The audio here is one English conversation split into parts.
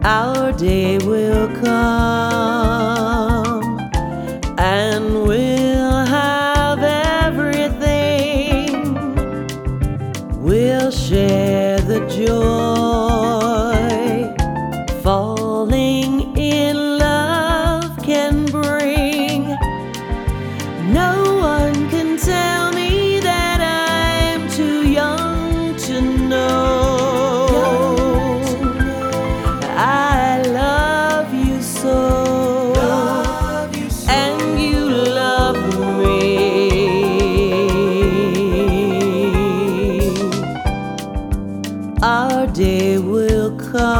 Our day will come and we'll have everything. We'll share the joy falling in love can bring. No one can tell me that I'm too young to know. I love you so, and you love me. Our day will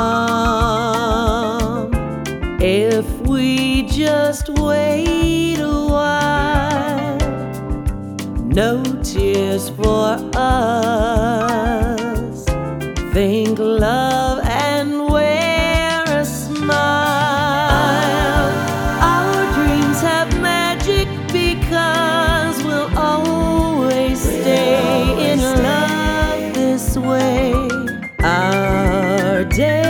come if we just wait a while. No tears for us. Think love and wear a smile. Our dreams have magic because we'll always stay in love this way. Our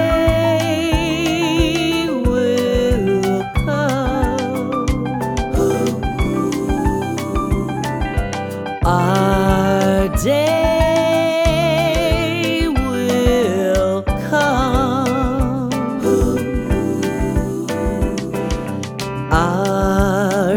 day will come. Our day will come. Our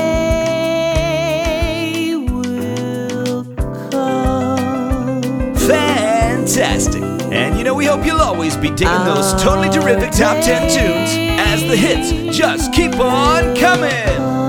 day will come. Fantastic! And you know, we hope you'll always be digging those totally terrific top 10 tunes as the hits just keep on coming!